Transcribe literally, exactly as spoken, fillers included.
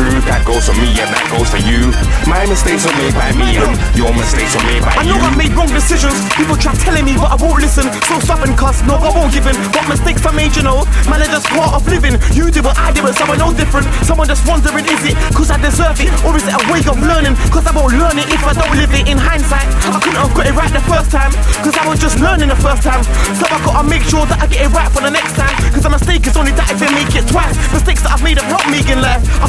true. That goes for me and that goes for you. My mistakes were made by me and your mistakes were made by I you. know I made wrong decisions. People try telling me, but I won't listen. So stubborn, cuz no, I won't give in. What mistakes I made, you know, man, are just part of living. You do what I do, but someone no different. Someone just wondering, is it cause I deserve it, or is it a way of learning? Cause I won't learn it if I don't live it. In hindsight, I couldn't have got it right the first time, cause I was just learning the first time. So I gotta make sure that I get it right for the next time. Cause a mistake is only that if I make it twice. Mistakes that I've made have helped me in life. I